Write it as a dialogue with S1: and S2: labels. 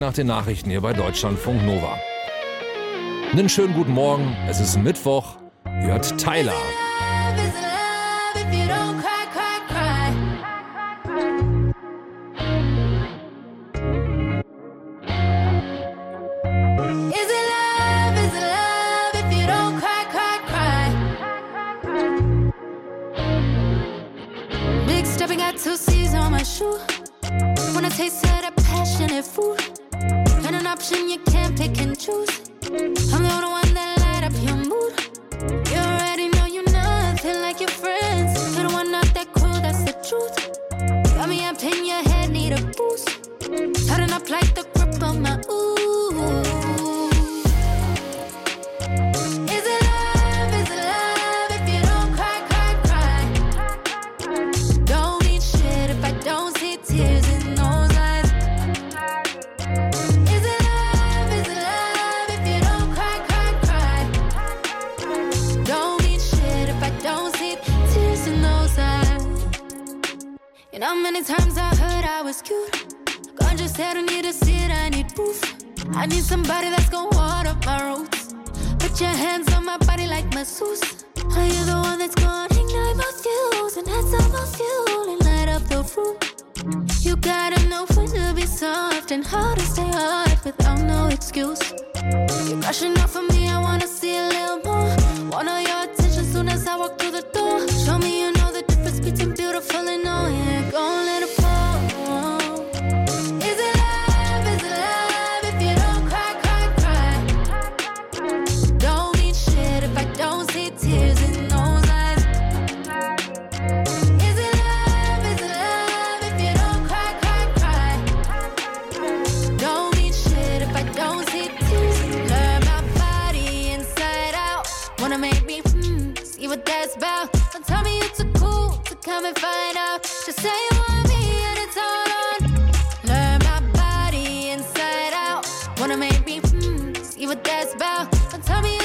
S1: Nach den Nachrichten hier bei Deutschlandfunk Nova. Einen schönen guten Morgen, es ist Mittwoch, hört Tyler.
S2: Two C's on my shoe. When I taste of that passionate food, and an option you can't pick and choose. I'm the only one that light up your mood. You already know you're nothing like your friends. You're the one not that cool, that's the truth. Got me up in your head, need a boost. Turning up like the grip on my ooh. How many times I heard I was cute? God just said I need to see it, I need proof. I need somebody that's gonna water my roots. Put your hands on my body like masseuse. Are you the one that's gonna ignite my fuse and add some more fuel and light up the room? You gotta know when to be soft and how to stay hard without no excuse. You're rushing off of me, I wanna see a little more. Want all your attention soon as I walk through the door. Show me you know the difference between beautiful and annoying. Don't let it fall. Is it love if you don't cry, cry, cry? Don't mean shit if I don't see tears in those eyes. Is it love if you don't cry, cry, cry? Don't mean shit if I don't see tears. Learn my body inside out. Wanna make me see what that's about. Don't tell me you're too cool to come and find out. Just say you want me and it's all on. Learn my body inside out. Wanna make me see what that's about. Don't tell me